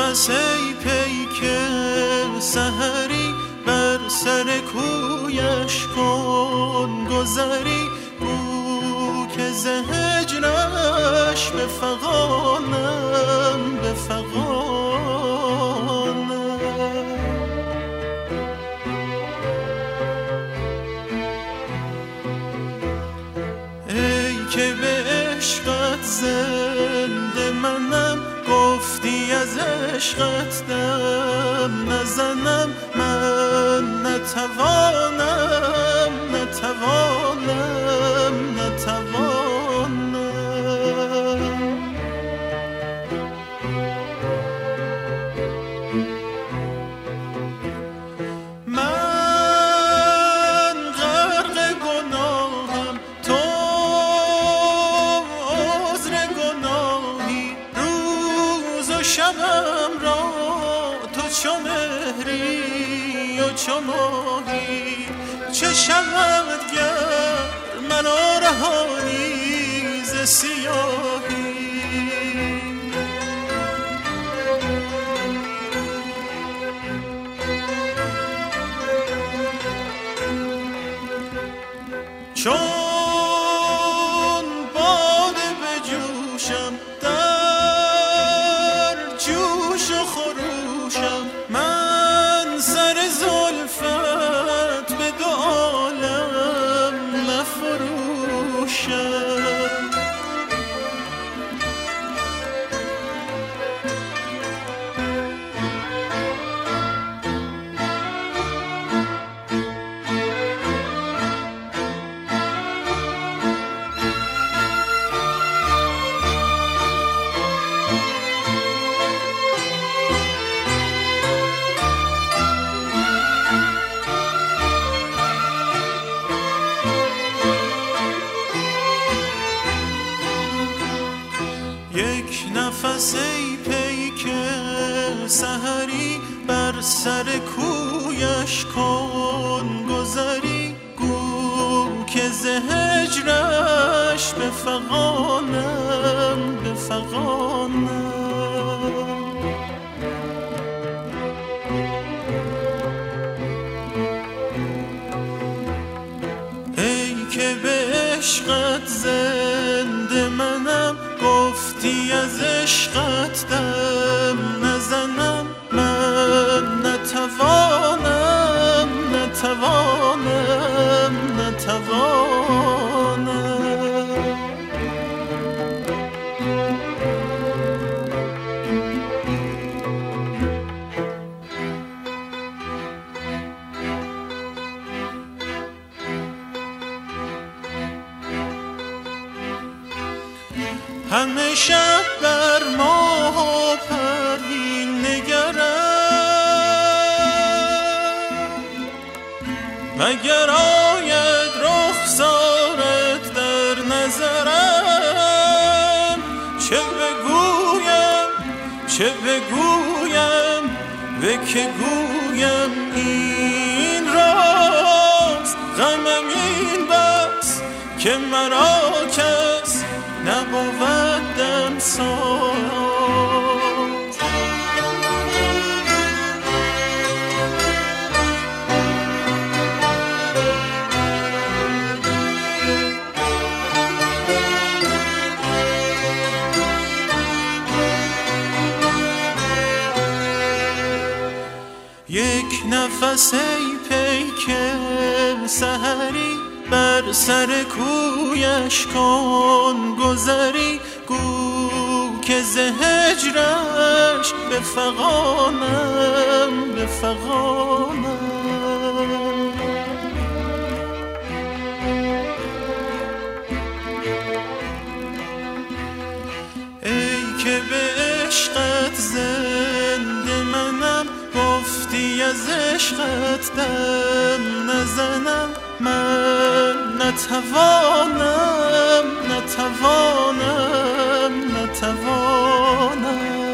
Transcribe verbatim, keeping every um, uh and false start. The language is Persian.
نفس ای پیک سحری بر سر کویش کن گذری، گو که ز هجرش بفغانم بفغانم. ای که به عشقت زنده منم، گفتی از عشقت دم نزنم، من نتوانم نتوانم نتوانم. من غرق گناهم، تو عذر گناهی، روز و شبم را تو چو مهری و چو ماهی. چه شود گر منو رهانی ز سیاهی. چون باده بجوشم در جوش و خروشم، من سر زلفت به دو عالم نفروشم. یک نفس ای پیک سحری بر سر کویش کن گذری، گو که ز هجرش بفغانم بفغانم. ای که به عشقت زنده منم، گفتی از عشقت دم نزنم، من نتوانم نتوانم نتوانم. همه شب بر ماه و پروین نگرم، مگر آید رخسارت در نظرم. چه بگویم چه بگویم به که گویم این راست، غمم این بس که مرا کس نبودم ساز. یک نفس ای پیک سحری بر سر کویش کن گذری، گو که ز هجرش بفغانم بفغانم. ای که به عشقت زنده منم، گفتی از عشقت دم نزنم، من نتوانم نتوانم نتوانم.